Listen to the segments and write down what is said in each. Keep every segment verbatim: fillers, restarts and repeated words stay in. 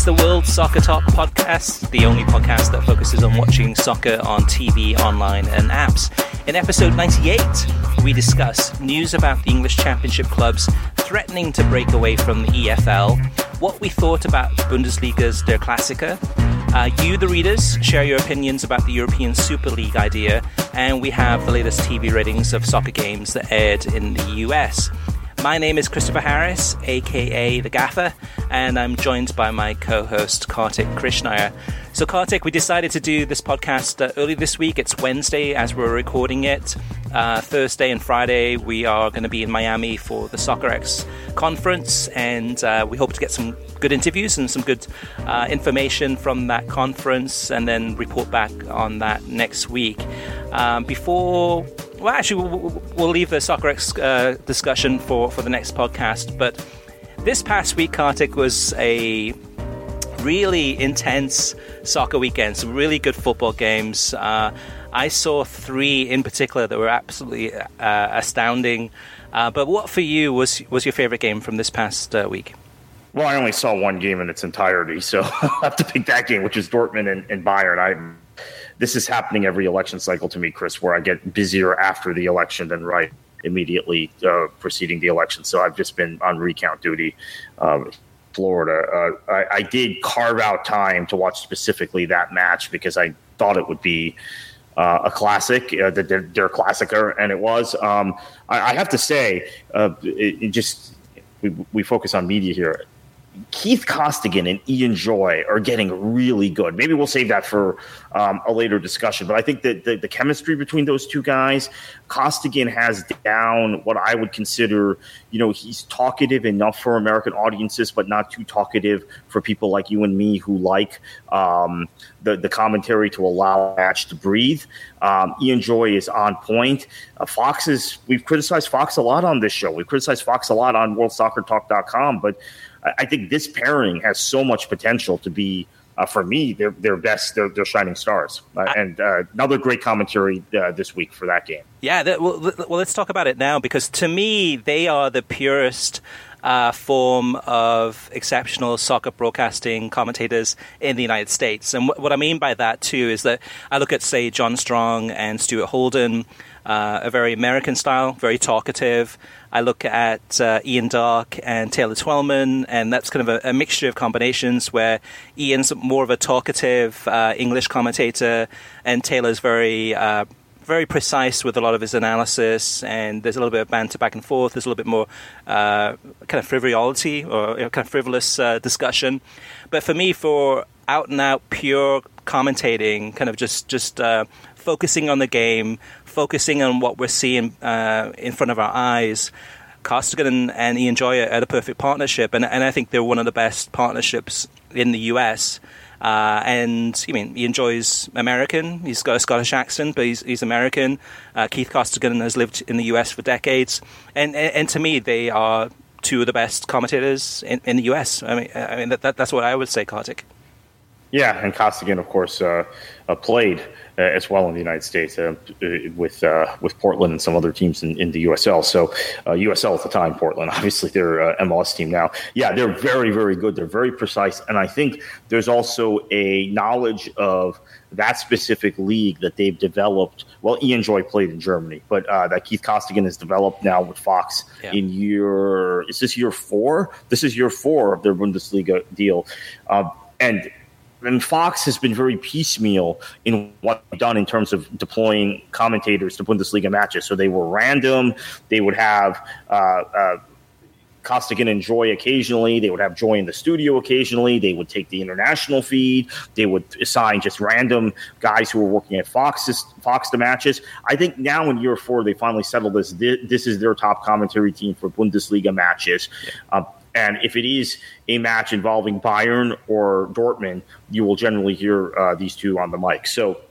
It's the World Soccer Talk podcast, the only podcast that focuses on watching soccer on T V, online, and apps. In episode ninety-eight, we discuss news about the English Championship clubs threatening to break away from the E F L, what we thought about Bundesliga's Der Klassiker. Uh, you, the readers, share your opinions about the European Super League idea, and we have the latest T V ratings of soccer games that aired in the U S. My name is Christopher Harris, aka The Gaffer, and I'm joined by my co-host Kartik Krishnaiyer. So Kartik, we decided to do this podcast uh, early this week. It's Wednesday as we're recording it. Uh, Thursday and Friday we are going to be in Miami for the SoccerX conference, and uh, we hope to get some good interviews and some good uh, information from that conference, and then report back on that next week. Um, before... Well, actually, we'll, we'll leave the SoccerX uh, discussion for, for the next podcast. But this past week, Kartik, was a really intense soccer weekend. Some really good football games. Uh, I saw three in particular that were absolutely uh, astounding. Uh, but what for you was was your favorite game from this past uh, week? Well, I only saw one game in its entirety, so I'll have to pick that game, which is Dortmund and, and Bayern. I This is happening every election cycle to me, Chris, where I get busier after the election than right immediately uh, preceding the election. So I've just been on recount duty. Um, Florida. Uh, I, I did carve out time to watch specifically that match because I thought it would be uh, a classic, uh, the, their, their Klassiker, and it was. Um, I, I have to say, uh, it, it just we, we focus on media here. Keith Costigan and Ian Joy are getting really good. Maybe we'll save that for um, a later discussion. But I think that the, the chemistry between those two guys, Costigan has down what I would consider, you know, he's talkative enough for American audiences, but not too talkative for people like you and me who like um, the, the commentary to allow a match to breathe. Um, Ian Joy is on point. Uh, Fox is, we've criticized Fox a lot on this show. We've criticized Fox a lot on world soccer talk dot com, but I think this pairing has so much potential to be, uh, for me, their their best, their, their shining stars. Uh, and uh, another great commentary uh, this week for that game. Yeah, that, well, well, let's talk about it now, because to me, they are the purest uh, form of exceptional soccer broadcasting commentators in the United States. And w- what I mean by that, too, is that I look at, say, John Strong and Stuart Holden, uh, a very American style, very talkative. I look at uh, Ian Darke and Taylor Twellman, and that's kind of a, a mixture of combinations where Ian's more of a talkative uh, English commentator, and Taylor's very uh, very precise with a lot of his analysis, and there's a little bit of banter back and forth. There's a little bit more uh, kind of frivolity or you know, kind of frivolous uh, discussion. But for me, for out-and-out pure commentating, kind of just, just uh, focusing on the game, focusing on what we're seeing uh, in front of our eyes, Costigan and, and Ian Joy are the perfect partnership, and, and I think they're one of the best partnerships in the U S. Uh, and I mean, Ian Joy's American; he's got a Scottish accent, but he's he's American. Uh, Keith Costigan has lived in the U S for decades, and and, and to me, they are two of the best commentators in, in the U S. I mean, I mean that, that that's what I would say, Kartik. Yeah, and Costigan, of course, uh, uh, played uh, as well in the United States uh, with uh, with Portland and some other teams in, in the U S L. So uh, U S L at the time, Portland, obviously their uh, M L S team now. Yeah, they're very, very good. They're very precise. And I think there's also a knowledge of that specific league that they've developed. Well, Ian Joy played in Germany, but uh, that Keith Costigan has developed now with Fox yeah. in year, is this year four? This is year four of their Bundesliga deal. Uh, and And Fox has been very piecemeal in what they've done in terms of deploying commentators to Bundesliga matches. So they were random. They would have uh, uh, Costigan and Joy occasionally. They would have Joy in the studio occasionally. They would take the international feed. They would assign just random guys who were working at Fox, Fox to matches. I think now in year four, they finally settled this. This is their top commentary team for Bundesliga matches. Yeah. Uh, And if it is a match involving Bayern or Dortmund, you will generally hear uh, these two on the mic. So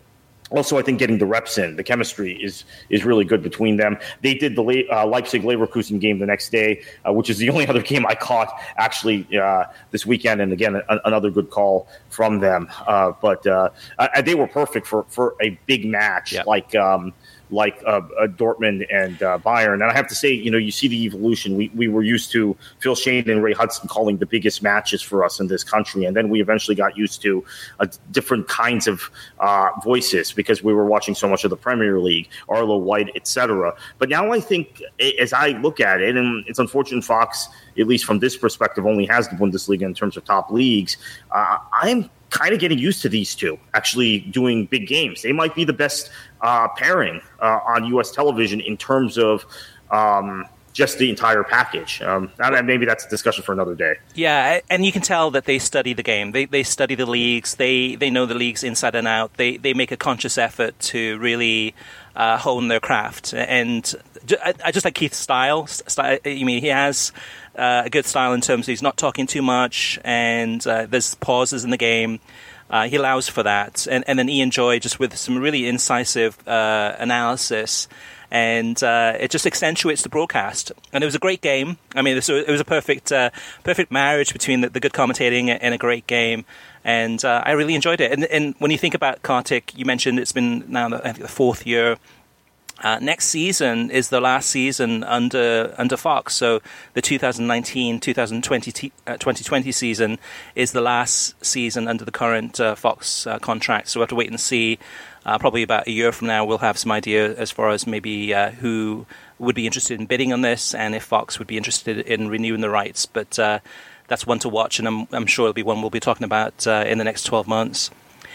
Also, I think getting the reps in, the chemistry is is really good between them. They did the uh, Leipzig-Leverkusen game the next day, uh, which is the only other game I caught actually uh, this weekend. And again, a, another good call from them. Uh, but uh, uh, they were perfect for, for a big match yep. like um, like uh, uh, Dortmund and uh, Bayern. And I have to say, you know, you see the evolution. We we were used to Phil Shane and Ray Hudson calling the biggest matches for us in this country. And then we eventually got used to uh, different kinds of uh, voices because we were watching so much of the Premier League, Arlo White, et cetera. But now I think as I look at it, and it's unfortunate Fox, at least from this perspective, only has the Bundesliga in terms of top leagues, uh, I'm kind of getting used to these two actually doing big games. They might be the best uh, pairing uh, on U S television in terms of um, just the entire package. Um, maybe that's a discussion for another day. Yeah, and you can tell that they study the game. They they study the leagues. They they know the leagues inside and out. They they make a conscious effort to really uh, hone their craft. And I, I just like Keith's style. style. I mean, he has uh, a good style in terms of he's not talking too much, and uh, there's pauses in the game. Uh, he allows for that. And, and then Ian Joy just with some really incisive uh, analysis. And uh, it just accentuates the broadcast. And it was a great game. I mean, it was, it was a perfect uh, perfect marriage between the, the good commentating and a great game. And uh, I really enjoyed it. And, and when you think about Kartik, you mentioned it's been now I think the fourth year. Uh, next season is the last season under under Fox. So the twenty nineteen twenty twenty, uh, twenty twenty season is the last season under the current uh, Fox uh, contract. So we'll have to wait and see. Uh, probably about a year from now, we'll have some idea as far as maybe uh, who would be interested in bidding on this and if Fox would be interested in renewing the rights. But uh, that's one to watch, and I'm, I'm sure it'll be one we'll be talking about uh, in the next twelve months.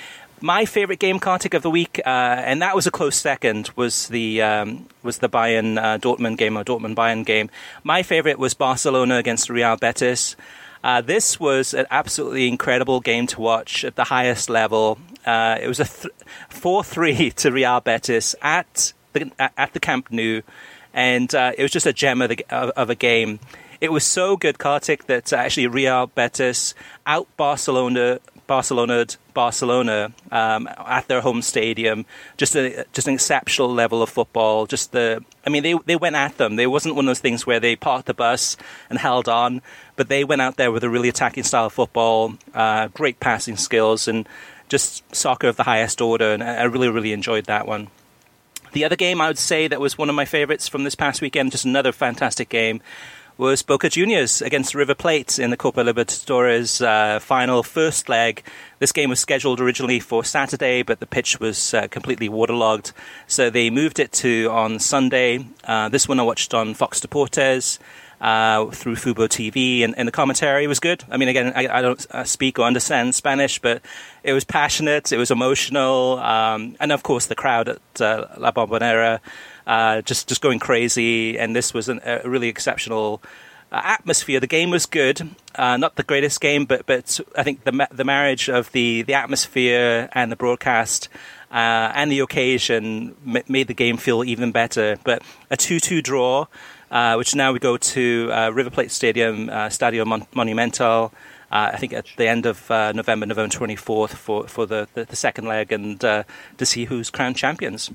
My favorite game, Kartik, of the week, uh, and that was a close second, was the um, was the Bayern uh, Dortmund game or Dortmund Bayern game. My favorite was Barcelona against Real Betis. Uh, this was an absolutely incredible game to watch at the highest level. Uh, it was a th- four three to Real Betis at the at the Camp Nou, and uh, it was just a gem of, the, of, of a game. It was so good, Kartik, that actually Real Betis out Barcelona. Barcelona, Barcelona um, at their home stadium, just a just an exceptional level of football. Just the, I mean, they they went at them. There wasn't one of those things where they parked the bus and held on, but they went out there with a really attacking style of football, uh, great passing skills, and just soccer of the highest order. And I really, really enjoyed that one. The other game I would say that was one of my favorites from this past weekend, just another fantastic game, was Boca Juniors against River Plate in the Copa Libertadores uh, final first leg. This game was scheduled originally for Saturday, but the pitch was uh, completely waterlogged, so they moved it to on Sunday. Uh, this one I watched on Fox Deportes uh, through Fubo T V, and, and the commentary was good. I mean, again, I, I don't uh, speak or understand Spanish, but it was passionate, it was emotional, um, and of course the crowd at uh, La Bombonera Uh, just just going crazy, and this was an, a really exceptional uh, atmosphere. The game was good, uh, not the greatest game, but but I think the ma- the marriage of the, the atmosphere and the broadcast uh, and the occasion m- made the game feel even better. But a two two draw, uh, which now we go to uh, River Plate Stadium, uh, Stadio Mon- Monumental. Uh, I think at the end of uh, November, November twenty-fourth, for for the, the, the second leg, and uh, to see who's crowned champions.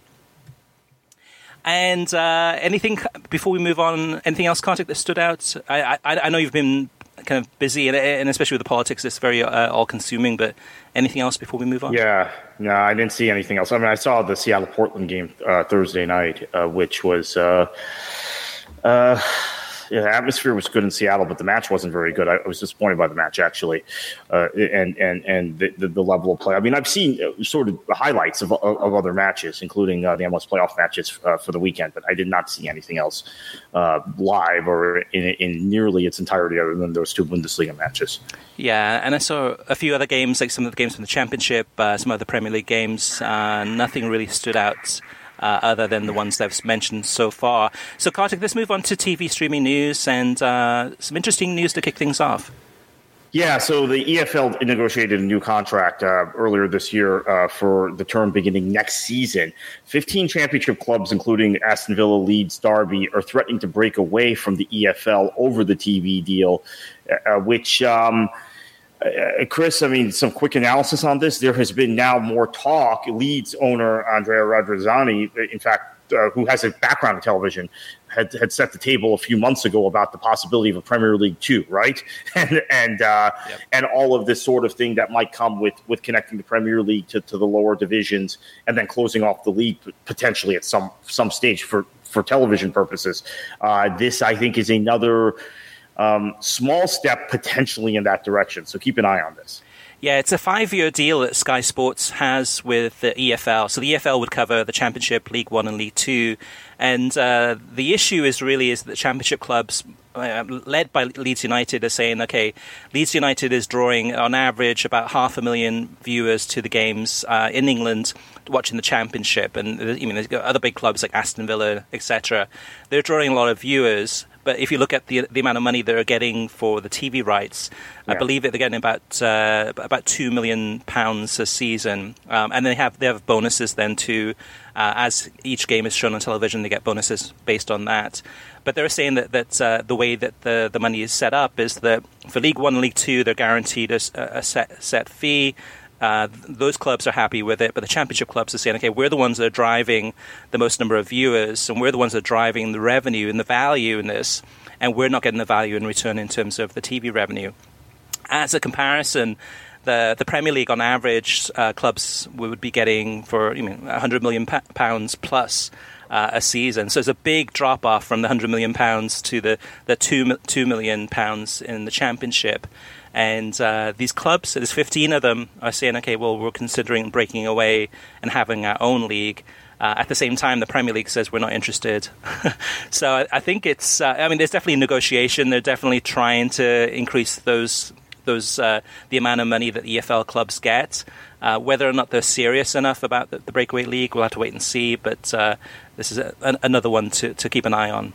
And uh, anything before we move on? Anything else, Kartik, that stood out? I, I, I know you've been kind of busy, and, and especially with the politics, it's very uh, all-consuming. But anything else before we move on? Yeah, no, I didn't see anything else. I mean, I saw the Seattle-Portland game uh, Thursday night, uh, which was. Uh, uh, Yeah, the atmosphere was good in Seattle, but the match wasn't very good. I was disappointed by the match, actually, uh, and and and the, the, the level of play. I mean, I've seen sort of the highlights of of, of other matches, including uh, the M L S playoff matches uh, for the weekend, but I did not see anything else uh, live or in, in nearly its entirety other than those two Bundesliga matches. Yeah, and I saw a few other games, like some of the games from the Championship, uh, some other Premier League games. Uh, nothing really stood out. Uh, other than the ones that I've mentioned so far. So, Kartik, let's move on to T V streaming news and uh, some interesting news to kick things off. Yeah, so the E F L negotiated a new contract uh, earlier this year uh, for the term beginning next season. fifteen championship clubs, including Aston Villa, Leeds, Derby, are threatening to break away from the E F L over the T V deal, uh, which... Um, Uh, Chris, I mean, some quick analysis on this. There has been now more talk. Leeds owner Andrea Radrizzani, in fact, uh, who has a background in television, had had set the table a few months ago about the possibility of a Premier League two, right? And and uh, yep. and all of this sort of thing that might come with with connecting the Premier League to, to the lower divisions and then closing off the league potentially at some some stage for, for television purposes. Uh, this, I think, is another um, small step potentially in that direction. So keep an eye on this. Yeah, it's a five-year deal that Sky Sports has with the E F L. So the E F L would cover the Championship, League One and League Two. And uh, the issue is really is that the Championship clubs, uh, led by Leeds United, are saying, okay, Leeds United is drawing on average about half a million viewers to the games uh, in England watching the Championship. And you mean, there's other big clubs like Aston Villa, et cetera. They're drawing a lot of viewers. But if you look at the the amount of money they're getting for the T V rights, yeah. I believe that they're getting about uh, about two million pounds a season, um, and they have they have bonuses then too. Uh, as each game is shown on television, they get bonuses based on that. But they're saying that that uh, the way that the the money is set up is that for League One and League Two, they're guaranteed a, a set set fee. Uh, those clubs are happy with it, but the Championship clubs are saying, okay, we're the ones that are driving the most number of viewers, and we're the ones that are driving the revenue and the value in this, and we're not getting the value in return in terms of the T V revenue. As a comparison, the the Premier League, on average, uh, clubs would be getting for you mean one hundred million pounds plus uh, a season. So there's a big drop-off from the one hundred million pounds to the, the two, two million pounds in the Championship. And uh, these clubs, there's fifteen of them, are saying, okay, well, we're considering breaking away and having our own league. Uh, at the same time, the Premier League says we're not interested. So I, I think it's, uh, I mean, there's definitely negotiation. They're definitely trying to increase those, those uh, the amount of money that E F L clubs get. Uh, whether or not they're serious enough about the, the breakaway league, we'll have to wait and see. But uh, this is a, an, another one to, to keep an eye on.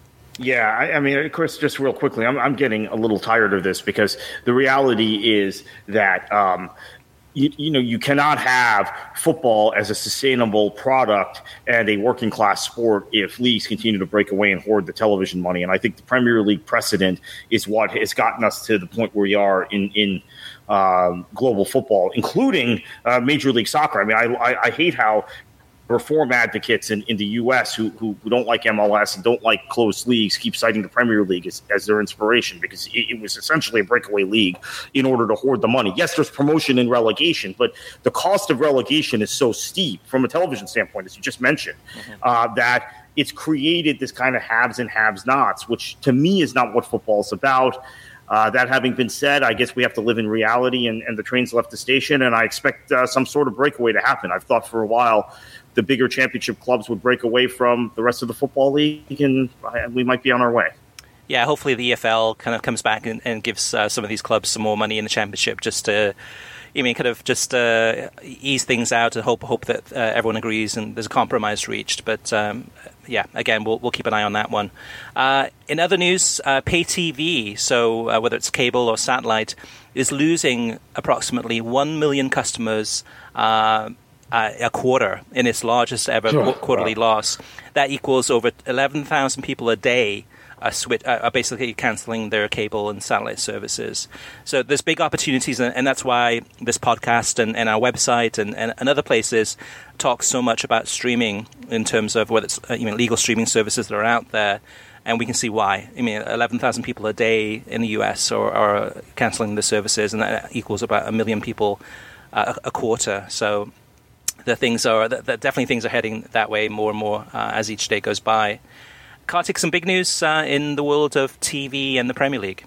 Yeah, I, I mean, of course, just real quickly, I'm, I'm getting a little tired of this because the reality is that, um, you, you know, you cannot have football as a sustainable product and a working class sport if leagues continue to break away and hoard the television money. And I think the Premier League precedent is what has gotten us to the point where we are in, in um, global football, including uh, Major League Soccer. I mean, I, I, I hate how reform advocates in, in the U S who, who who don't like M L S and don't like closed leagues keep citing the Premier League as, as their inspiration because it, it was essentially a breakaway league in order to hoard the money. Yes, there's promotion and relegation, but the cost of relegation is so steep from a television standpoint, as you just mentioned, mm-hmm. uh, that it's created this kind of haves and have-nots, which to me is not what football is about. Uh, that having been said, I guess we have to live in reality, and, and the train's left the station, and I expect uh, some sort of breakaway to happen. I've thought for a while the bigger championship clubs would break away from the rest of the football league, and we might be on our way. Yeah, hopefully the E F L kind of comes back and, and gives uh, some of these clubs some more money in the championship just to, I mean, kind of just uh, ease things out and hope hope that uh, everyone agrees and there's a compromise reached. But um, yeah, again, we'll we'll keep an eye on that one. Uh, in other news, uh, pay T V, so uh, whether it's cable or satellite, is losing approximately one million customers uh, uh, a quarter in its largest ever oh, quarterly wow. loss. That equals over eleven thousand people a day Are, switch, are basically cancelling their cable and satellite services. So there's big opportunities, and, and that's why this podcast and, and our website and, and, and other places talk so much about streaming in terms of whether it's uh, you know, legal streaming services that are out there, and we can see why. I mean, eleven thousand people a day in the U S are, are cancelling the services, and that equals about a million people uh, a, a quarter. So the things are the, the definitely things are heading that way more and more uh, as each day goes by. Kartik, some big news uh, in the world of T V and the Premier League.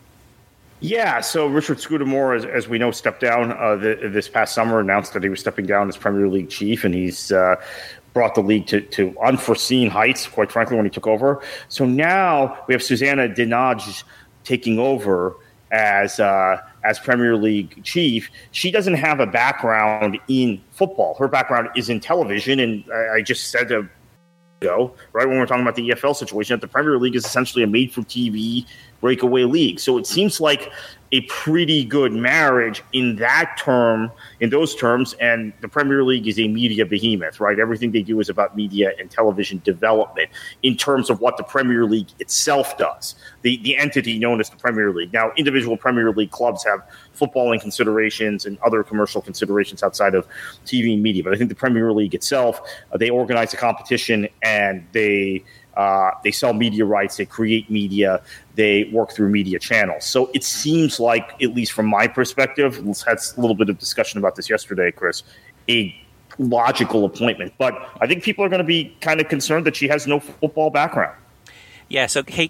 Yeah, so Richard Scudamore, as, as we know, stepped down uh, the, this past summer, announced that he was stepping down as Premier League chief, and he's uh, brought the league to, to unforeseen heights, quite frankly, when he took over. So now we have Susanna Dinaj taking over as uh, as Premier League chief. She doesn't have a background in football. Her background is in television, and I, I just said to Go, right when we're talking about the E F L situation, that the Premier League is essentially a made-for-T V breakaway league. So it seems like a pretty good marriage in that term, in those terms. And the Premier League is a media behemoth, right? Everything they do is about media and television development in terms of what the Premier League itself does, the, the entity known as the Premier League. Now, individual Premier League clubs have footballing considerations and other commercial considerations outside of T V and media. But I think the Premier League itself, uh, they organize a competition and they uh, they sell media rights, they create media, they work through media channels. So it seems like, at least from my perspective, we had a little bit of discussion about this yesterday, Chris, a logical appointment. But I think people are going to be kind of concerned that she has no football background. Yeah, so K-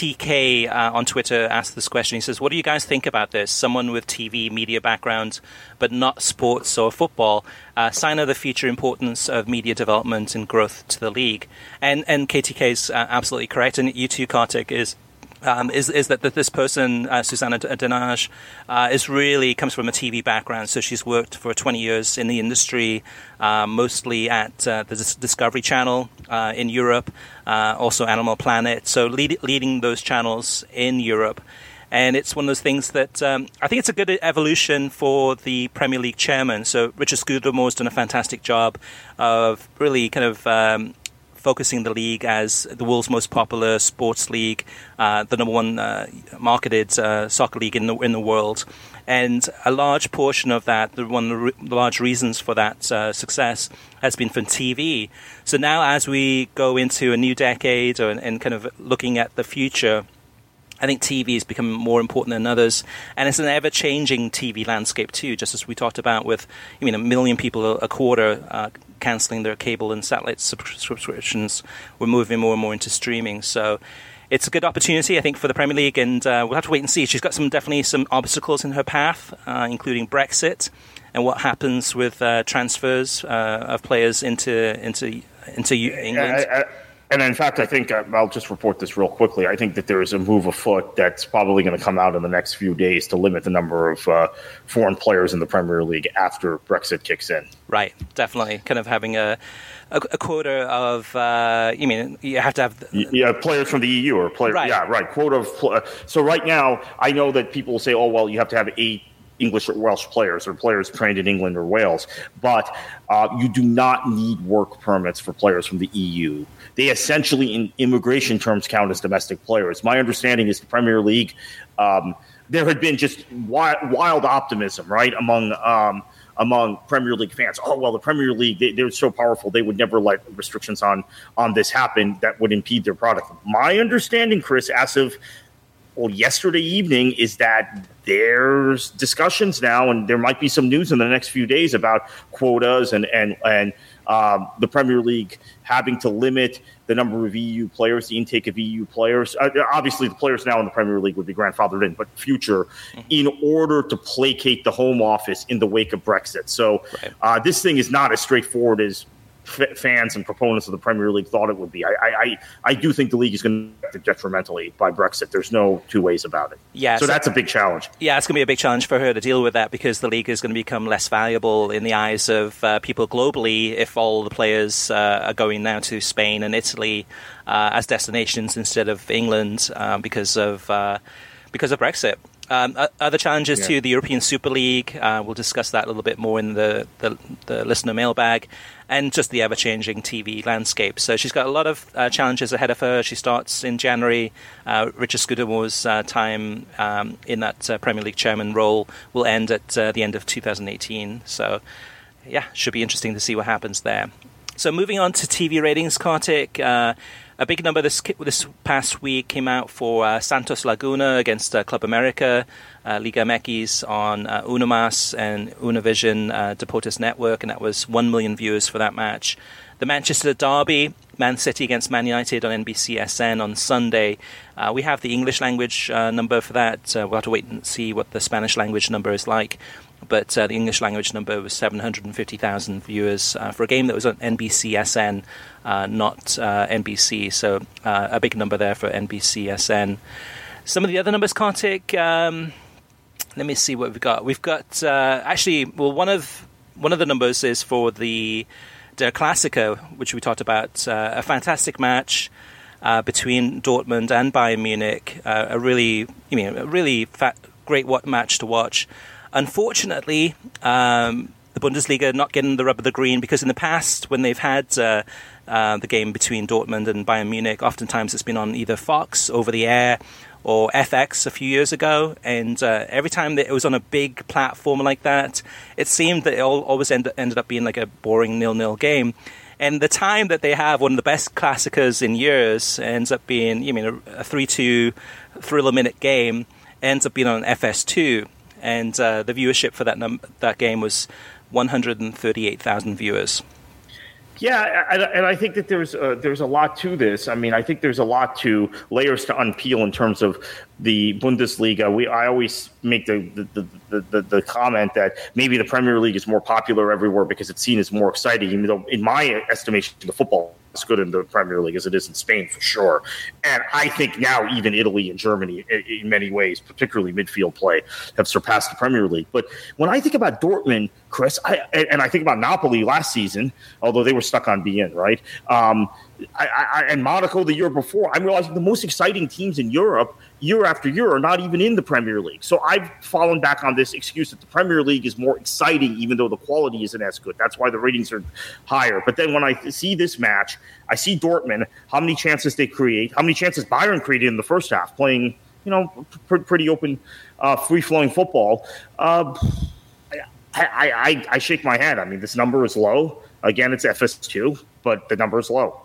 KTK uh, on Twitter asked this question. He says, what do you guys think about this? Someone with T V media background, but not sports or football, uh, sign of the future importance of media development and growth to the league. And and K T K is uh, absolutely correct. And you too, Kartik, is um, is is that, that this person, uh, Susanna Denage, uh, is really comes from a T V background. So she's worked for twenty years in the industry, uh, mostly at uh, the Discovery Channel uh, in Europe, uh, also Animal Planet. So lead, leading those channels in Europe. And it's one of those things that um, I think it's a good evolution for the Premier League chairman. So Richard Scudamore has done a fantastic job of really kind of um, focusing the league as the world's most popular sports league, uh, the number one uh, marketed uh, soccer league in the in the world. And a large portion of that, the one of the, re- the large reasons for that uh, success has been from T V. So now as we go into a new decade or, and kind of looking at the future, I think T V has become more important than others, and it's an ever-changing T V landscape too. Just as we talked about, with I mean, a million people a quarter uh, cancelling their cable and satellite subscriptions, we're moving more and more into streaming. So it's a good opportunity, I think, for the Premier League, and uh, we'll have to wait and see. She's got some definitely some obstacles in her path, uh, including Brexit and what happens with uh, transfers uh, of players into into into England. I, I, And in fact, I think uh, I'll just report this real quickly. I think that there is a move afoot that's probably going to come out in the next few days to limit the number of uh, foreign players in the Premier League after Brexit kicks in. Right, definitely. Kind of having a a, a quota of, uh, you mean, you have to have... The, yeah, players from the E U or players. Right. Yeah, right. Quota of. Uh, so right now, I know that people say, oh, well, you have to have eight English or Welsh players or players trained in England or Wales. But uh, you do not need work permits for players from the E U. They essentially, in immigration terms, count as domestic players. My understanding is the Premier League, um, there had been just wild, wild optimism, right, among um, among Premier League fans. Oh, well, the Premier League, they, they're so powerful, they would never let restrictions on, on this happen that would impede their product. My understanding, Chris, as of well, yesterday evening, is that there's discussions now, and there might be some news in the next few days about quotas and and and um, the Premier League having to limit the number of E U players, the intake of E U players. Uh, obviously, the players now in the Premier League would be grandfathered in, but future, mm-hmm. in order to placate the Home Office in the wake of Brexit. So right. uh, this thing is not as straightforward as f- fans and proponents of the Premier League thought it would be. I, I, I do think the league is going to be affected detrimentally by Brexit. There's no two ways about it. Yeah, so, so that's a big challenge. Yeah, it's going to be a big challenge for her to deal with that, because the league is going to become less valuable in the eyes of uh, people globally if all the players uh, are going now to Spain and Italy uh, as destinations instead of England uh, because of uh, because of Brexit. Um, other challenges yeah. to the European Super League, uh, we'll discuss that a little bit more in the, the, the listener mailbag, and just the ever-changing T V landscape. So she's got a lot of uh, challenges ahead of her. She starts in January. Uh, Richard Scudamore's uh, time um, in that uh, Premier League chairman role will end at uh, the end of two thousand eighteen. So, yeah, should be interesting to see what happens there. So moving on to T V ratings, Kartik. Uh, A big number this this past week came out for uh, Santos Laguna against uh, Club America, uh, Liga M X on uh, Unomas and Univision uh, Deportes Network, and that was one million viewers for that match. The Manchester Derby, Man City against Man United on N B C S N on Sunday. Uh, we have the English language uh, number for that. Uh, we'll have to wait and see what the Spanish language number is like. But uh, the English language number was seven hundred fifty thousand viewers uh, for a game that was on N B C S N, uh, not uh, N B C. So uh, a big number there for N B C S N. Some of the other numbers, Kartik, um, let me see what we've got. We've got, uh, actually, well, one of one of the numbers is for the Der Klassiker, which we talked about. Uh, a fantastic match uh, between Dortmund and Bayern Munich. Uh, a really, you mean, a really fat, great what match to watch. Unfortunately, um, the Bundesliga not getting the rub of the green, because in the past, when they've had uh, uh, the game between Dortmund and Bayern Munich, oftentimes it's been on either Fox over the air or F X a few years ago, and uh, every time that it was on a big platform like that, it seemed that it all, always end, ended up being like a boring nil-nil game. And the time that they have, one of the best classicers in years, ends up being, you mean, a three two thriller-minute game, ends up being on F S two, and uh, the viewership for that num- that game was one hundred thirty-eight thousand viewers. Yeah, and I think that there's a, there's a lot to this. I mean, I think there's a lot to layers to unpeel in terms of the Bundesliga. We I always make the the, the, the the comment that maybe the Premier League is more popular everywhere because it's seen as more exciting, even though in my estimation the football is good in the Premier League as it is in Spain for sure. And I think now even Italy and Germany in many ways, particularly midfield play, have surpassed the Premier League. But when I think about Dortmund, Chris, I, and I think about Napoli last season, although they were stuck on beIN, right? Um, I, I, and Monaco the year before, I'm realizing the most exciting teams in Europe year after year are not even in the Premier League. So I've fallen back on this excuse that the Premier League is more exciting, even though the quality isn't as good. That's why the ratings are higher. But then when I see this match, I see Dortmund, how many chances they create, how many chances Bayern created in the first half, playing, you know, pr- pretty open, uh, free-flowing football. Uh, I, I, I shake my head. I mean, this number is low. Again, it's F S two, but the number is low.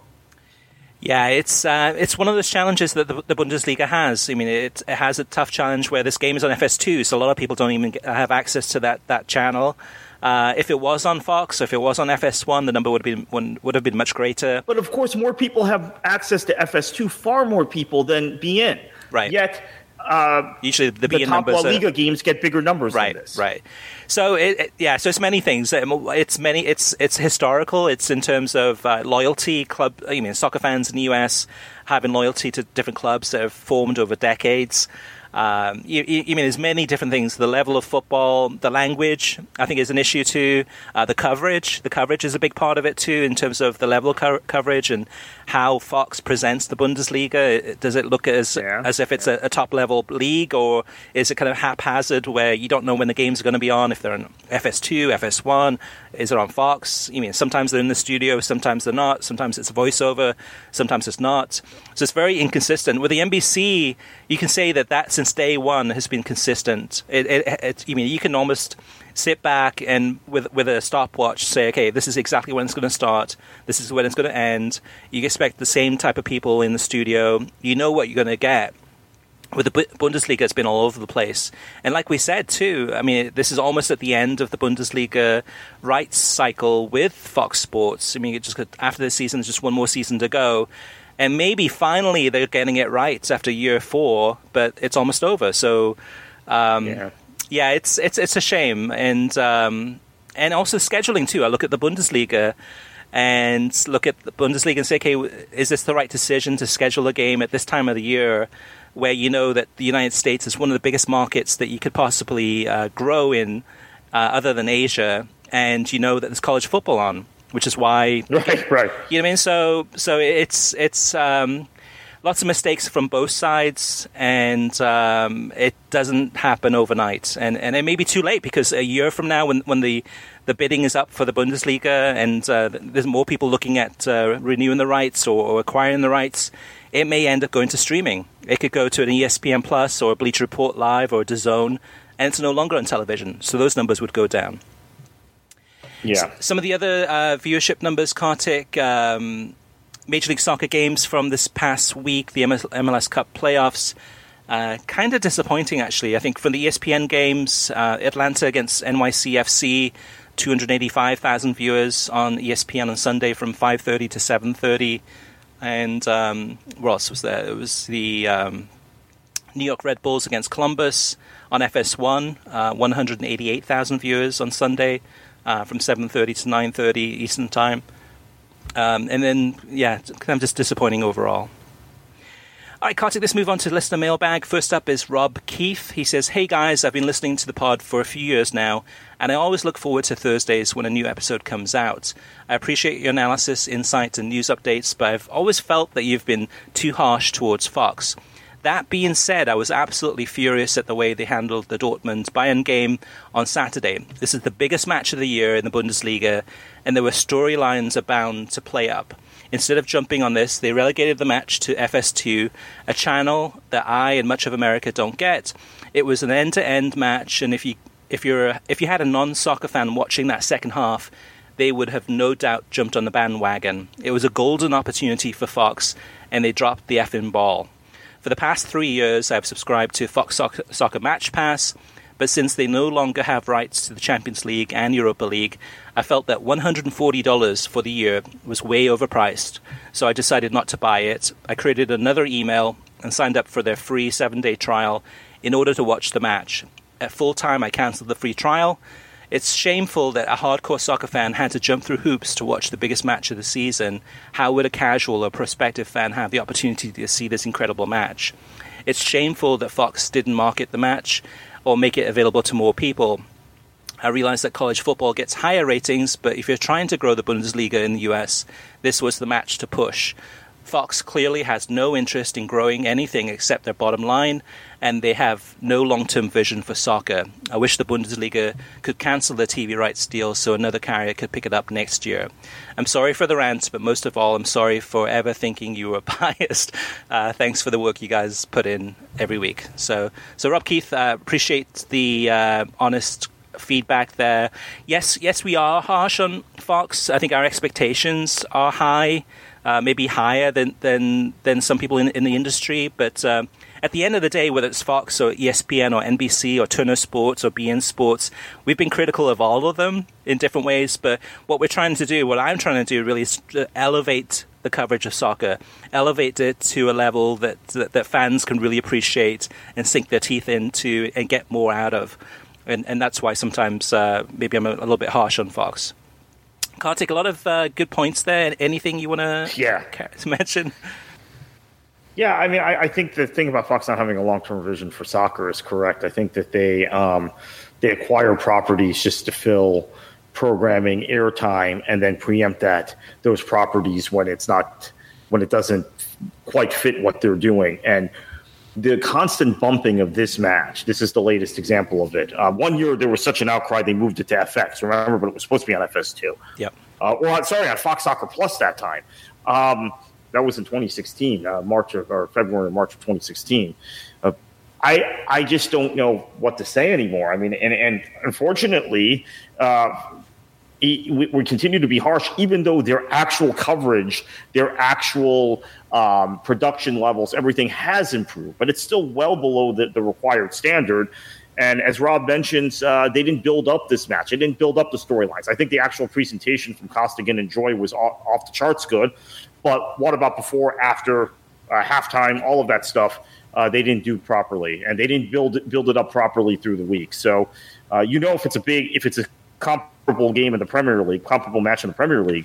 Yeah, it's uh, it's one of those challenges that the, the Bundesliga has. I mean, it, it has a tough challenge where this game is on F S two, so a lot of people don't even get, have access to that that channel. Uh, if it was on Fox, or if it was on F S one, the number would have been would have been much greater. But of course, more people have access to F S two, far more people than beIN. Right. Yet, uh, usually the, the top La Liga are, games get bigger numbers right, than this. Right. So it, it, yeah, so it's many things. It's many. It's it's historical. It's in terms of uh, loyalty. Club. I mean, soccer fans in the U S having loyalty to different clubs that have formed over decades. Um, you, you, you mean there's many different things. The level of football, the language, I think is an issue too. Uh, the coverage, the coverage is a big part of it too, in terms of the level of co- coverage and how Fox presents the Bundesliga. Does it look as yeah, as if it's yeah. a, a top level league, or is it kind of haphazard where you don't know when the games are going to be on? If they're on F S two, F S one, is it on Fox? You mean sometimes they're in the studio, sometimes they're not. Sometimes it's a voiceover, sometimes it's not. So it's very inconsistent. With the N B C, you can say that that since day one has been consistent. It, it, it, you mean you can almost sit back and with with a stopwatch say, okay, this is exactly when it's going to start. This is when it's going to end. You expect the same type of people in the studio. You know what you're going to get. With the Bundesliga, it's been all over the place. And like we said, too, I mean, this is almost at the end of the Bundesliga rights cycle with Fox Sports. I mean, it just after this season, there's just one more season to go. And maybe finally they're getting it right after year four, but it's almost over. So, um, yeah. yeah, it's it's it's a shame. And um, and also scheduling, too. I look at the Bundesliga and look at the Bundesliga and say, okay, is this the right decision to schedule a game at this time of the year where you know that the United States is one of the biggest markets that you could possibly uh, grow in uh, other than Asia, and you know that there's college football on, which is why... Right, right. You know what I mean? So, so it's it's um, lots of mistakes from both sides, and um, it doesn't happen overnight. And, and it may be too late, because a year from now, when, when the, the bidding is up for the Bundesliga and uh, there's more people looking at uh, renewing the rights or, or acquiring the rights, it may end up going to streaming. It could go to an E S P N Plus or a Bleacher Report Live or a DAZN, and it's no longer on television. So those numbers would go down. Yeah. Some of the other uh, viewership numbers, Kartik, um, Major League Soccer games from this past week, the M L S Cup playoffs, uh, kind of disappointing, actually. I think from the E S P N games, uh, Atlanta against N Y C F C, two hundred eighty-five thousand viewers on E S P N on Sunday from five thirty to seven thirty. And um, what else was there? It was the um, New York Red Bulls against Columbus on F S one, uh, one hundred eighty-eight thousand viewers on Sunday. Uh, from seven thirty to nine thirty Eastern Time. Um, and then, yeah, kind of just disappointing overall. All right, Kartik, let's move on to listener mailbag. First up is Rob Keefe. He says, hey, guys, I've been listening to the pod for a few years now, and I always look forward to Thursdays when a new episode comes out. I appreciate your analysis, insight, and news updates, but I've always felt that you've been too harsh towards Fox. That being said, I was absolutely furious at the way they handled the Dortmund-Bayern game on Saturday. This is the biggest match of the year in the Bundesliga, and there were storylines abound to play up. Instead of jumping on this, they relegated the match to F S two, a channel that I and much of America don't get. It was an end-to-end match, and if you if you're if you had a non-soccer fan watching that second half, they would have no doubt jumped on the bandwagon. It was a golden opportunity for Fox, and they dropped the effing ball. For the past three years, I've subscribed to Fox Soccer, Soccer Match Pass, but since they no longer have rights to the Champions League and Europa League, I felt that one hundred forty dollars for the year was way overpriced, so I decided not to buy it. I created another email and signed up for their free seven-day trial in order to watch the match. At full time, I cancelled the free trial. It's shameful that a hardcore soccer fan had to jump through hoops to watch the biggest match of the season. How would a casual or prospective fan have the opportunity to see this incredible match? It's shameful that Fox didn't market the match or make it available to more people. I realize that college football gets higher ratings, but if you're trying to grow the Bundesliga in the U S, this was the match to push. Fox clearly has no interest in growing anything except their bottom line, and they have no long-term vision for soccer. I wish the Bundesliga could cancel their T V rights deal so another carrier could pick it up next year. I'm sorry for the rant, but most of all, I'm sorry for ever thinking you were biased. Uh, thanks for the work you guys put in every week. So, so Rob Keith, uh, appreciate the uh, honest feedback there. Yes, yes, we are harsh on Fox. I think our expectations are high. Uh, maybe higher than, than than some people in, in the industry. But um, at the end of the day, whether it's Fox or E S P N or N B C or Turner Sports or B N Sports, we've been critical of all of them in different ways. But what we're trying to do, what I'm trying to do really is to elevate the coverage of soccer, elevate it to a level that, that, that fans can really appreciate and sink their teeth into and get more out of. And, and that's why sometimes uh, maybe I'm a, a little bit harsh on Fox. Kartik, a lot of uh, good points there. Anything you want to yeah. mention? Yeah, I mean, I, I think the thing about Fox not having a long-term vision for soccer is correct. I think that they um, they acquire properties just to fill programming, airtime, and then preempt that those properties when it's not when it doesn't quite fit what they're doing. And the constant bumping of this match, this is the latest example of it. Uh, one year there was such an outcry they moved it to F X, remember, but it was supposed to be on F S two. Yep. Uh, well, sorry, on Fox Soccer Plus that time. Um, that was in twenty sixteen, uh, March of, or February or March of twenty sixteen. Uh, I I just don't know what to say anymore. I mean, and, and unfortunately, uh, we, we continue to be harsh, even though their actual coverage, their actual um, production levels, everything has improved, but it's still well below the, the required standard. And as Rob mentions, uh, they didn't build up this match. They didn't build up the storylines. I think the actual presentation from Costigan and Joy was off, off the charts good. But what about before, after, uh, halftime, all of that stuff? Uh, they didn't do properly, and they didn't build it, build it up properly through the week. So, uh, you know, if it's a big, if it's a comparable game in the Premier League, comparable match in the Premier League,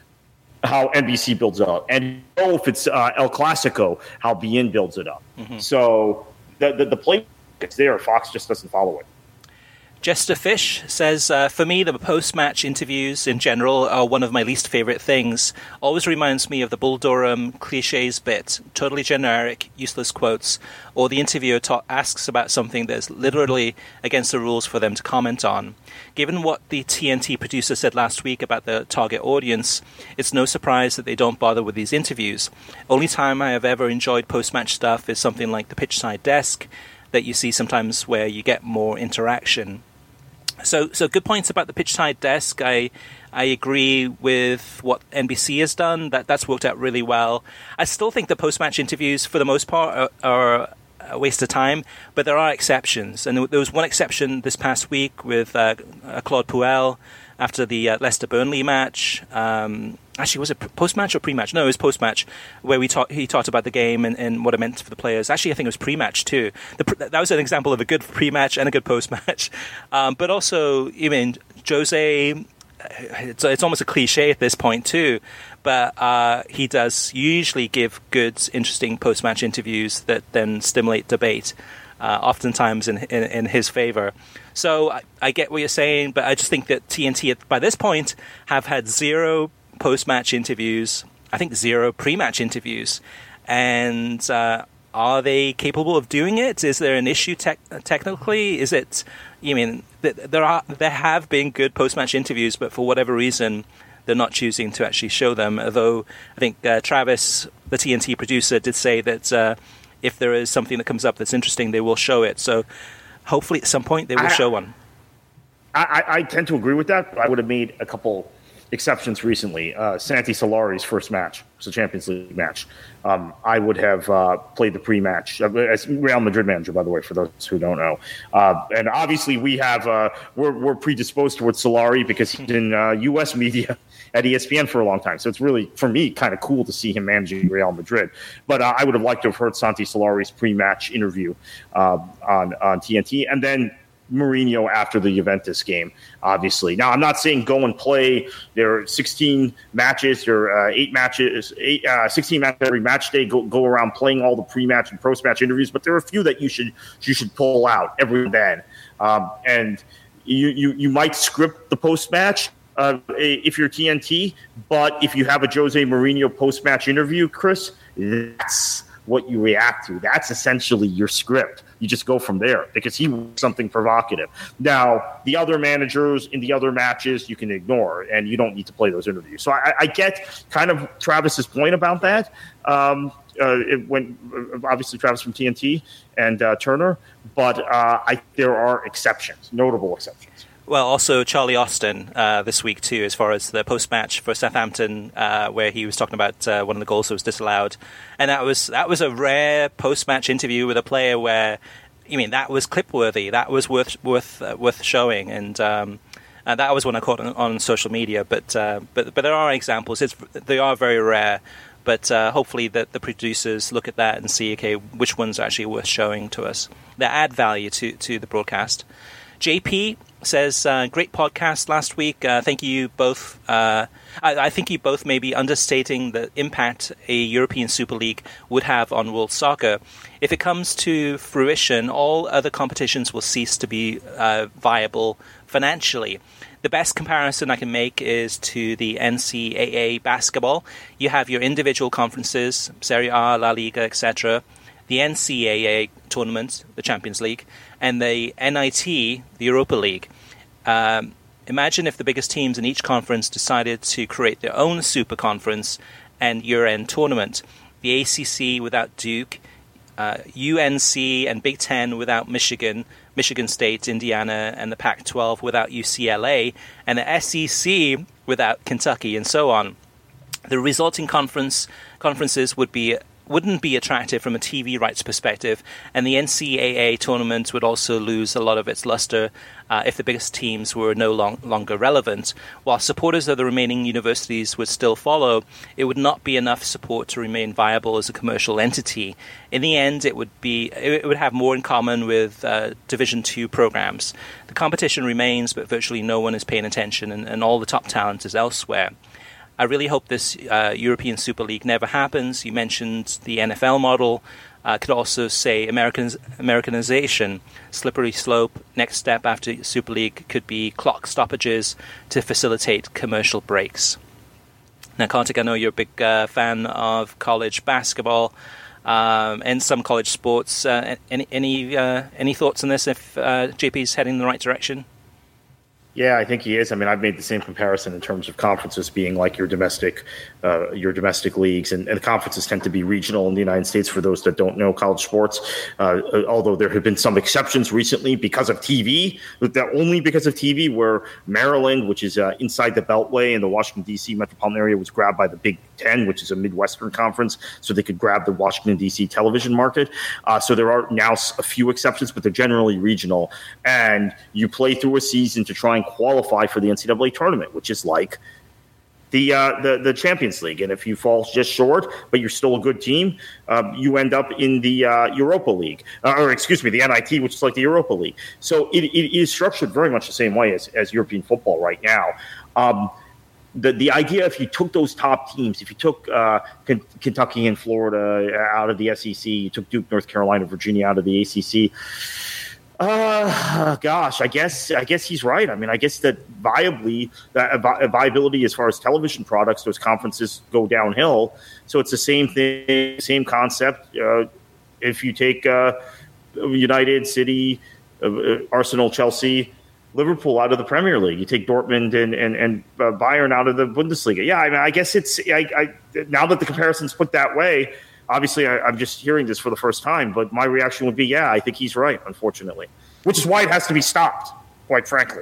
how N B C builds it up, and you know if it's uh, El Clasico, how B N builds it up. Mm-hmm. So the the, the play it's there. Fox just doesn't follow it. Jester Fish says, uh, for me, the post-match interviews in general are one of my least favorite things. Always reminds me of the Bull Durham cliches bit, totally generic, useless quotes, or the interviewer ta- asks about something that's literally against the rules for them to comment on. Given what the T N T producer said last week about the target audience, it's no surprise that they don't bother with these interviews. Only time I have ever enjoyed post-match stuff is something like the pitchside desk that you see sometimes where you get more interaction. So, so good points about the pitchside desk. I, I agree with what N B C has done. That that's worked out really well. I still think the post-match interviews, for the most part, are, are a waste of time. But there are exceptions, and there was one exception this past week with uh, Claude Puel after the uh, Leicester Burnley match. Um, actually, was it post-match or pre-match? No, it was post-match, where we talk, he talked about the game and, and what it meant for the players. Actually, I think it was pre-match too. The, that was an example of a good pre-match and a good post-match. Um, but also, I mean, Jose, it's, it's almost a cliche at this point too, but uh, he does usually give good, interesting post-match interviews that then stimulate debate. Uh, oftentimes in, in in his favor. So I, I get what you're saying, but I just think that T N T by this point have had zero post-match interviews, I think zero pre-match interviews, and uh, are they capable of doing it? Is there an issue te- technically? Is it? You mean there are there have been good post-match interviews, but for whatever reason, they're not choosing to actually show them. Although I think uh, Travis, the T N T producer, did say that uh, if there is something that comes up that's interesting, they will show it. So hopefully at some point they will I, show one. I, I tend to agree with that. I would have made a couple exceptions recently. Uh, Santi Solari's first match was a Champions League match. Um, I would have uh, played the pre-match uh, as Real Madrid manager, by the way, for those who don't know. Uh, and obviously, we have uh, we're, we're predisposed towards Solari because he's in uh, U S media at E S P N for a long time. So it's really, for me, kind of cool to see him managing Real Madrid. But uh, I would have liked to have heard Santi Solari's pre-match interview uh, on on T N T, and then Mourinho after the Juventus game, obviously. Now, I'm not saying go and play. There are sixteen matches. There are uh, eight matches, eight, uh, sixteen matches every match day. Go go around playing all the pre-match and post-match interviews. But there are a few that you should you should pull out every then. Um, and you, you you might script the post-match uh, if you're T N T. But if you have a Jose Mourinho post-match interview, Chris, that's what you react to. That's essentially your script. You just go from there because he was something provocative. Now, the other managers in the other matches you can ignore, and you don't need to play those interviews. So I, I get kind of Travis's point about that. Um, uh, it, when obviously Travis from T N T and uh, Turner, but uh, I, there are exceptions, notable exceptions. Well, also Charlie Austin uh, this week too, as far as the post-match for Southampton, uh, where he was talking about uh, one of the goals that was disallowed, and that was that was a rare post-match interview with a player where, I mean, that was clip-worthy, that was worth worth uh, worth showing, and um, and that was one I caught on, on social media. But uh, but but there are examples; it's they are very rare. But uh, hopefully the, the producers look at that and see, okay, which ones are actually worth showing to us that add value to to the broadcast. J P says, uh, great podcast last week. Uh, thank you both. Uh, I, I think you both may be understating the impact a European Super League would have on world soccer. If it comes to fruition, all other competitions will cease to be uh, viable financially. The best comparison I can make is to the N C A A basketball. You have your individual conferences, Serie A, La Liga, et cetera, the N C A A tournament, the Champions League, and the N I T, the Europa League. Um, imagine if the biggest teams in each conference decided to create their own super conference and year-end tournament. The A C C without Duke, uh, U N C and Big Ten without Michigan, Michigan State, Indiana, and the Pac twelve without U C L A, and the S E C without Kentucky, and so on. The resulting conference conferences would be wouldn't be attractive from a T V rights perspective, and the N C A A tournament would also lose a lot of its luster uh, if the biggest teams were no long, longer relevant. While supporters of the remaining universities would still follow, it would not be enough support to remain viable as a commercial entity. In the end, it would be it would have more in common with uh, Division Two programs. The competition remains, but virtually no one is paying attention, and, and all the top talent is elsewhere. I really hope this uh, European Super League never happens. You mentioned the N F L model. Uh, could also say Americans, Americanization, slippery slope. Next step after Super League could be clock stoppages to facilitate commercial breaks. Now, Kartik, I know you're a big uh, fan of college basketball um, and some college sports. Uh, any any uh, any thoughts on this? If uh, J P's heading in the right direction? Yeah, I think he is. I mean, I've made the same comparison in terms of conferences being like your domestic, uh, your domestic leagues, and, and the conferences tend to be regional in the United States. For those that don't know college sports, uh, although there have been some exceptions recently because of T V, but only because of T V, where Maryland, which is uh, inside the Beltway in the Washington D C metropolitan area, was grabbed by the Big Ten, which is a Midwestern conference, so they could grab the Washington D C television market. Uh, so there are now a few exceptions, but they're generally regional, and you play through a season to try and qualify for the N C double A tournament, which is like the uh, the the Champions League. And if you fall just short, but you're still a good team, uh, you end up in the uh, Europa League, uh, or excuse me, the N I T, which is like the Europa League. So it, it is structured very much the same way as, as European football right now. Um, the the idea, if you took those top teams, if you took uh, K- Kentucky and Florida out of the S E C, you took Duke, North Carolina, Virginia out of the A C C. Uh, gosh, I guess I guess he's right. I mean, I guess that viably, uh, vi- viability as far as television products, those conferences go downhill. So it's the same thing, same concept. Uh, if you take uh, United, City, uh, Arsenal, Chelsea, Liverpool out of the Premier League, you take Dortmund and and, and uh, Bayern out of the Bundesliga. Yeah, I mean, I guess it's I, I now that the comparison's put that way. Obviously, I, I'm just hearing this for the first time, but my reaction would be, yeah, I think he's right, unfortunately, which is why it has to be stopped, quite frankly.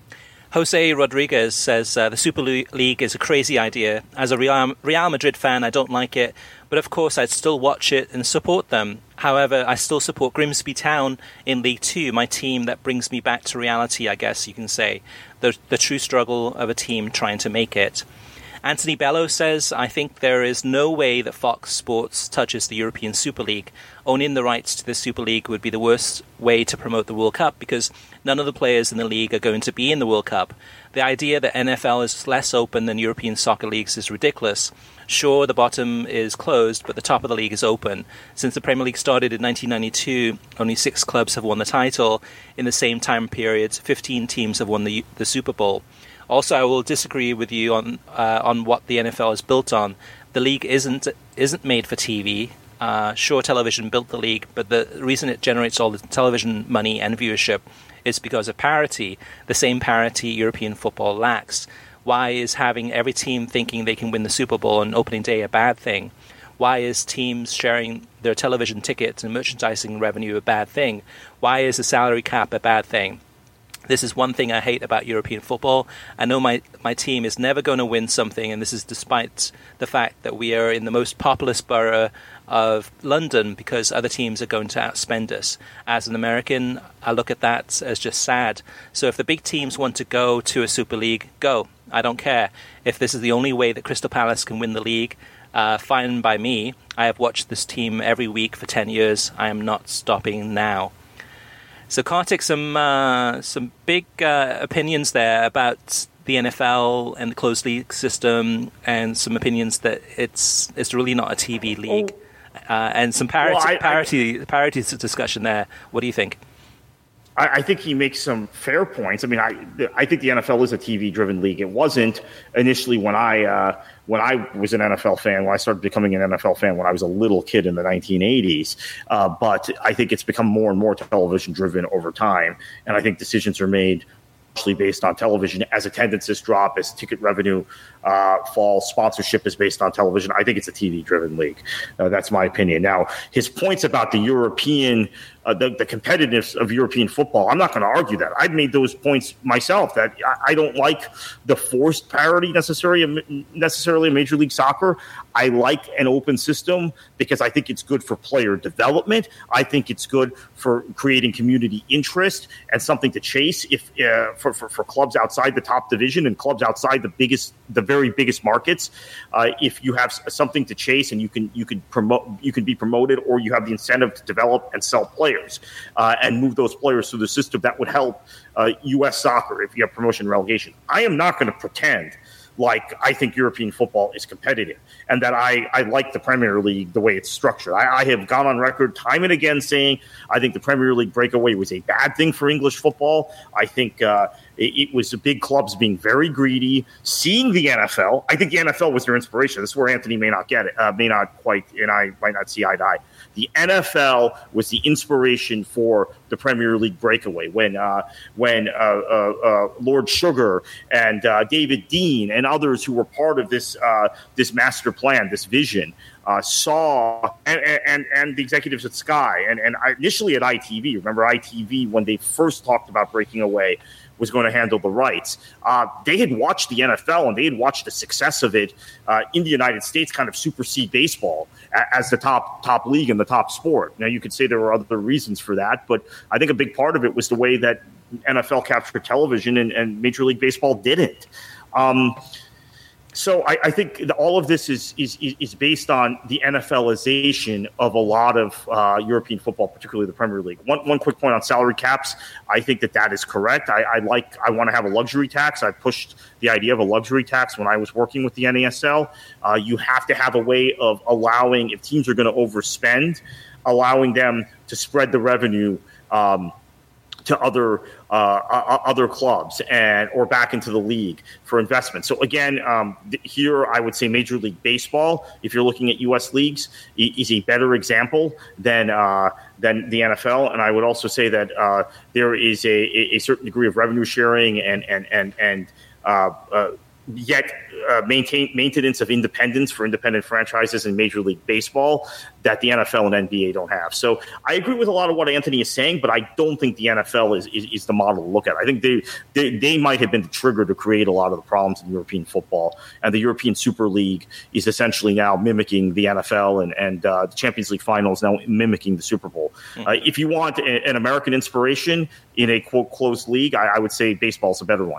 Jose Rodriguez says uh, the Super League is a crazy idea. As a Real, Real Madrid fan, I don't like it, but of course I'd still watch it and support them. However, I still support Grimsby Town in League Two, my team that brings me back to reality, I guess you can say. The, the true struggle of a team trying to make it. Anthony Bello says, I think there is no way that Fox Sports touches the European Super League. Owning the rights to the Super League would be the worst way to promote the World Cup because none of the players in the league are going to be in the World Cup. The idea that N F L is less open than European soccer leagues is ridiculous. Sure, the bottom is closed, but the top of the league is open. Since the Premier League started in nineteen ninety-two, only six clubs have won the title. In the same time period, fifteen teams have won the, the Super Bowl. Also, I will disagree with you on uh, on what the N F L is built on. The league isn't isn't made for T V. Uh, sure, television built the league, but the reason it generates all the television money and viewership is because of parity. The same parity European football lacks. Why is having every team thinking they can win the Super Bowl on opening day a bad thing? Why is teams sharing their television tickets and merchandising revenue a bad thing? Why is the salary cap a bad thing? This is one thing I hate about European football. I know my, my team is never going to win something, and this is despite the fact that we are in the most populous borough of London because other teams are going to outspend us. As an American, I look at that as just sad. So if the big teams want to go to a Super League, go. I don't care. If this is the only way that Crystal Palace can win the league, uh, fine by me. I have watched this team every week for ten years. I am not stopping now. So, Kartik, some uh, some big uh, opinions there about the N F L and the closed league system, and some opinions that it's it's really not a T V league, uh, and some parity well, I, parity I, parity discussion there. What do you think? I, I think he makes some fair points. I mean, I I think the N F L is a T V-driven league. It wasn't initially when I uh, when I was an N F L fan. When I started becoming an N F L fan when I was a little kid in the nineteen eighties. Uh, but I think it's become more and more television-driven over time, and I think decisions are made based on television as attendances drop, as ticket revenue uh, falls, sponsorship is based on television. I think it's a T V-driven league. Uh, that's my opinion. Now, his points about the European, uh, the, the competitiveness of European football, I'm not going to argue that. I've made those points myself, that I, I don't like the forced parity necessarily, necessarily in Major League Soccer. I like an open system because I think it's good for player development. I think it's good for creating community interest and something to chase if uh, for, for, for clubs outside the top division and clubs outside the biggest, the very biggest markets. Uh, if you have something to chase and you can you can promote, you can be promoted, or you have the incentive to develop and sell players uh, and move those players through the system, that would help uh, U S soccer if you have promotion and relegation. I am not going to pretend like I think European football is competitive and that I, I like the Premier League the way it's structured. I, I have gone on record time and again saying I think the Premier League breakaway was a bad thing for English football. I think uh, it, it was the big clubs being very greedy, seeing the N F L. I think the N F L was their inspiration. This is where Anthony may not get it, uh, may not quite, and I might not see eye to eye. The N F L was the inspiration for the Premier League breakaway when uh, when uh, uh, uh, Lord Sugar and uh, David Dean and others who were part of this uh, this master plan, this vision, uh, saw and, and and the executives at Sky and and initially at I T V. Remember I T V when they first talked about breaking away was going to handle the rights. Uh, they had watched the N F L and they had watched the success of it uh, in the United States kind of supersede baseball as the top top league and the top sport. Now, you could say there were other reasons for that, but I think a big part of it was the way that N F L captured television and, and Major League Baseball didn't. Um, so I, I think all of this is, is is based on the NFLization of a lot of uh, European football, particularly the Premier League. One one quick point on salary caps. I think that that is correct. I, I like. I want to have a luxury tax. I pushed the idea of a luxury tax when I was working with the N A S L. Uh, you have to have a way of allowing, if teams are going to overspend, allowing them to spread the revenue Um, to other uh, uh, other clubs and or back into the league for investment. So again, um, here I would say Major League Baseball, if you're looking at U S leagues, is a better example than uh, than the N F L. And I would also say that uh, there is a, a certain degree of revenue sharing and and and and uh, uh, yet uh, maintain maintenance of independence for independent franchises in Major League Baseball that the N F L and N B A don't have. So I agree with a lot of what Anthony is saying, but I don't think the N F L is, is, is the model to look at. I think they, they they might have been the trigger to create a lot of the problems in European football. And the European Super League is essentially now mimicking the N F L, and, and uh, the Champions League finals now mimicking the Super Bowl. Mm-hmm. Uh, if you want a, an American inspiration in a, quote, closed league, I, I would say baseball's a better one.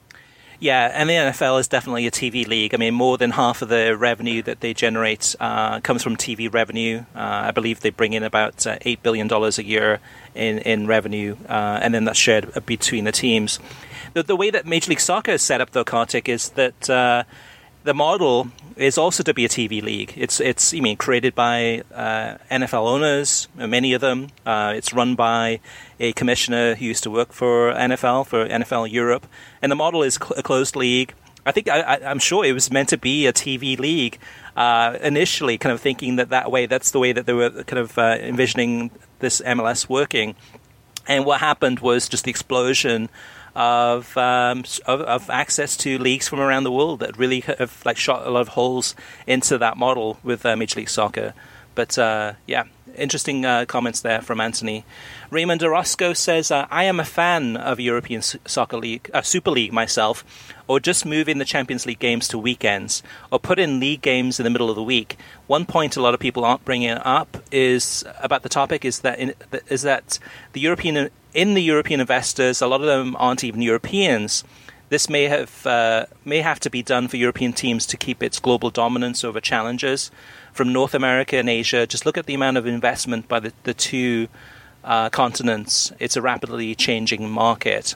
Yeah, and the N F L is definitely a T V league. I mean, more than half of the revenue that they generate uh, comes from T V revenue. Uh, I believe they bring in about uh, eight billion dollars a year in, in revenue, uh, and then that's shared between the teams. The, the way that Major League Soccer is set up, though, Kartik, is that uh, the model is also to be a T V league. It's, it's I mean, created by uh, N F L owners, many of them. Uh, it's run by a commissioner who used to work for N F L, for N F L Europe. And the model is cl- a closed league. I think, I, I, I'm sure it was meant to be a T V league uh, initially, kind of thinking that that way, that's the way that they were kind of uh, envisioning this M L S working. And what happened was just the explosion Of, um, of of access to leagues from around the world that really have like shot a lot of holes into that model with uh, Major League Soccer. But uh, yeah, interesting uh, comments there from Anthony. Raymond Orozco says, uh, I am a fan of European Soccer League, uh, Super League myself, or just move in the Champions League games to weekends, or put in league games in the middle of the week. One point a lot of people aren't bringing up is about the topic is that in, is that the European in the European investors, a lot of them aren't even Europeans. This may have uh, may have to be done for European teams to keep its global dominance over challengers from North America and Asia. Just look at the amount of investment by the, the two uh, continents. It's a rapidly changing market.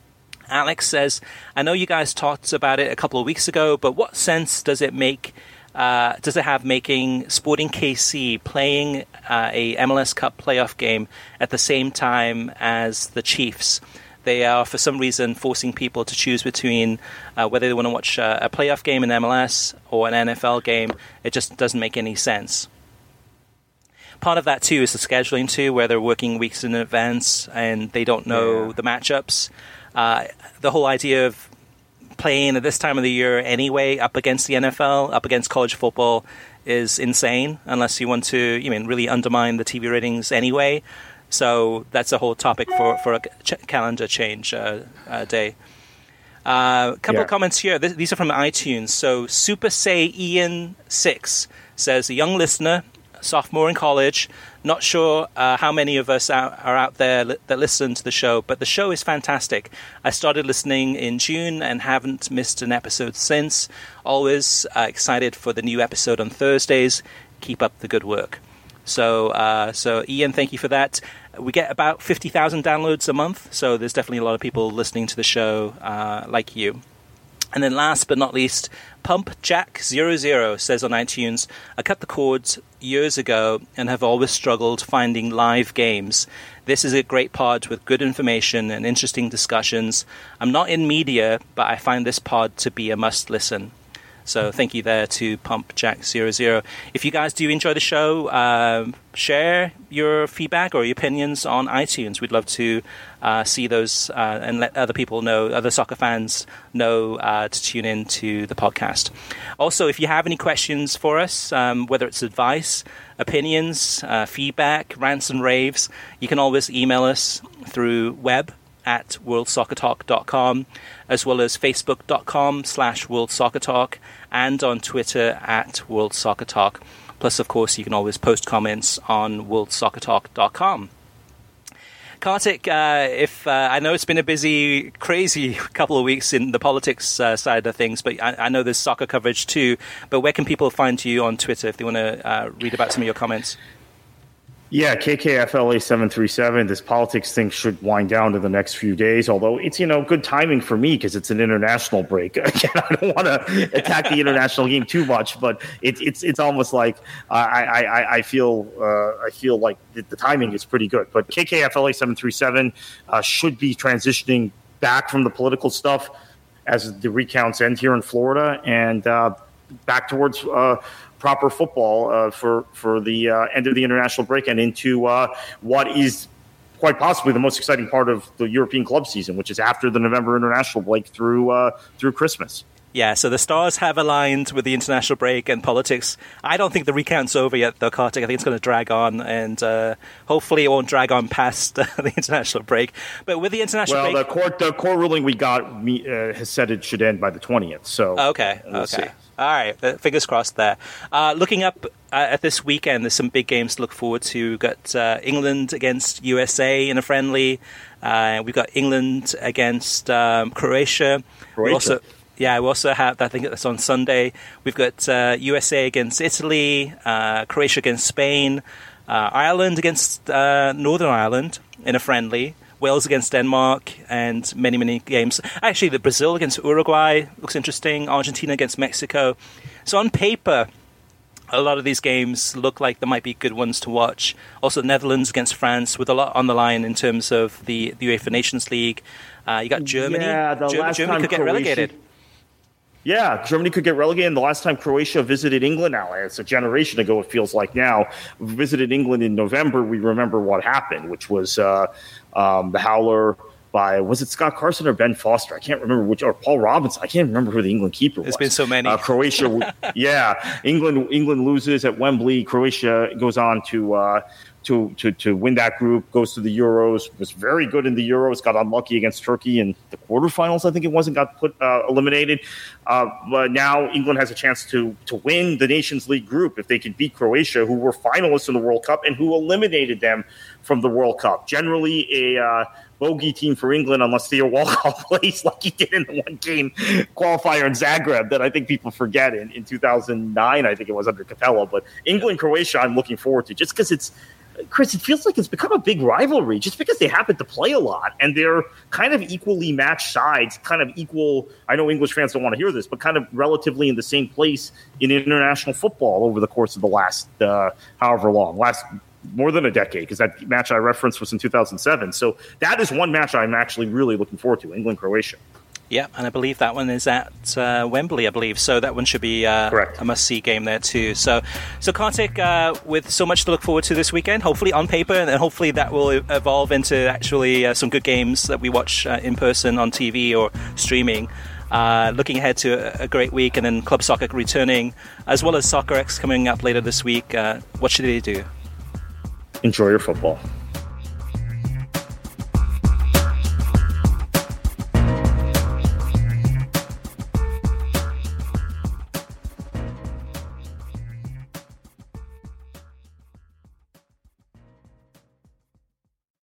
Alex says, I know you guys talked about it a couple of weeks ago, but what sense does it make? Uh, does it have making Sporting K C playing uh, a M L S Cup playoff game at the same time as the Chiefs? They are, for some reason, forcing people to choose between uh, whether they want to watch uh, a playoff game in M L S or an N F L game. It just doesn't make any sense. Part of that, too, is the scheduling, too, where they're working weeks in advance and they don't know yeah. the matchups. Uh, the whole idea of playing at this time of the year anyway, up against the N F L, up against college football, is insane, unless you want to, you mean, really undermine the T V ratings anyway. So that's a whole topic for, for a ch- calendar change uh, uh, day. A uh, couple yeah. of comments here. Th- these are from iTunes. So Super Say Ian six says, a young listener, sophomore in college, not sure uh, how many of us out, are out there li- that listen to the show, but the show is fantastic. I started listening in June and haven't missed an episode since. Always uh, excited for the new episode on Thursdays. Keep up the good work. So, uh, so Ian, thank you for that. We get about fifty thousand downloads a month, so there's definitely a lot of people listening to the show uh, like you. And then last but not least, Pump Jack zero zero says on iTunes, I cut the cords years ago and have always struggled finding live games. This is a great pod with good information and interesting discussions. I'm not in media, but I find this pod to be a must listen. So thank you there to Pump Jack zero zero. If you guys do enjoy the show, um, share your feedback or your opinions on iTunes. We'd love to uh, see those uh, and let other people know, other soccer fans know uh, to tune in to the podcast. Also, if you have any questions for us, um, whether it's advice, opinions, uh, feedback, rants and raves, you can always email us through web at world soccer talk dot com, as well as facebook.com slash world soccer talk, and on Twitter at world soccer talk. Plus, of course, you can always post comments on world soccer talk dot com. Kartik, uh, if uh, I know it's been a busy, crazy couple of weeks in the politics uh, side of things, but I, I know there's soccer coverage too. But where can people find you on Twitter if they want to uh, read about some of your comments? Yeah, K K F L A seven three seven, this politics thing should wind down in the next few days, although it's, you know, good timing for me because it's an international break. Again, I don't want to attack the international game too much, but it, it's it's almost like I I, I feel uh, I feel like the, the timing is pretty good. But K K F L A seven three seven uh, should be transitioning back from the political stuff as the recounts end here in Florida and uh, back towards uh, proper football uh, for for the uh, end of the international break and into uh, what is quite possibly the most exciting part of the European club season, which is after the November international break through uh, through Christmas. Yeah, so the stars have aligned with the international break and politics. I don't think the recount's over yet, though, Kartik. I think it's going to drag on, and uh, hopefully it won't drag on past uh, the international break. But with the international well, break... the court the court ruling we got uh, has said it should end by the twentieth. So okay, we'll okay. See. All right, fingers crossed there. Uh, looking up uh, at this weekend, there's some big games to look forward to. We've got uh, England against U S A in a friendly. Uh, we've got England against um, Croatia. Croatia. We also, yeah, we also have, I think that's on Sunday. We've got uh, U S A against Italy, uh, Croatia against Spain, uh, Ireland against uh, Northern Ireland in a friendly. Wales against Denmark, and many, many games. Actually, the Brazil against Uruguay looks interesting. Argentina against Mexico. So on paper, a lot of these games look like they might be good ones to watch. Also, Netherlands against France, with a lot on the line in terms of the, the UEFA Nations League. Uh, you got Germany. Yeah, the Germany, last Germany time could get Croatia- relegated. Yeah, Germany could get relegated. And the last time Croatia visited England, now it's a generation ago, it feels like now, visited England in November, we remember what happened, which was uh, um, the howler by, was it Scott Carson or Ben Foster? I can't remember which, or Paul Robinson. I can't remember who the England keeper was. There's been so many. Uh, Croatia, yeah. England England loses at Wembley. Croatia goes on to... Uh, To, to to win that group, goes to the Euros, was very good in the Euros, got unlucky against Turkey in the quarterfinals, I think it was, and got put uh, eliminated. Uh, but now England has a chance to to win the Nations League group if they can beat Croatia, who were finalists in the World Cup and who eliminated them from the World Cup. Generally a uh, bogey team for England unless Theo Walcott plays like he did in the one-game qualifier in Zagreb that I think people forget in, in two thousand nine, I think it was, under Capello. But England-Croatia I'm looking forward to just because it's Chris, it feels like it's become a big rivalry just because they happen to play a lot and they're kind of equally matched sides, kind of equal. I know English fans don't want to hear this, but kind of relatively in the same place in international football over the course of the last uh, however long, last more than a decade, because that match I referenced was in two thousand seven. So that is one match I'm actually really looking forward to, England-Croatia. Yeah, and I believe that one is at uh, Wembley, I believe. So that one should be uh, a must-see game there too. So, so Kartik, uh, with so much to look forward to this weekend, hopefully on paper, and then hopefully that will evolve into actually uh, some good games that we watch uh, in person on T V or streaming. Uh, looking ahead to a, a great week, and then Club Soccer returning, as well as Soccer X coming up later this week. Uh, what should they do? Enjoy your football.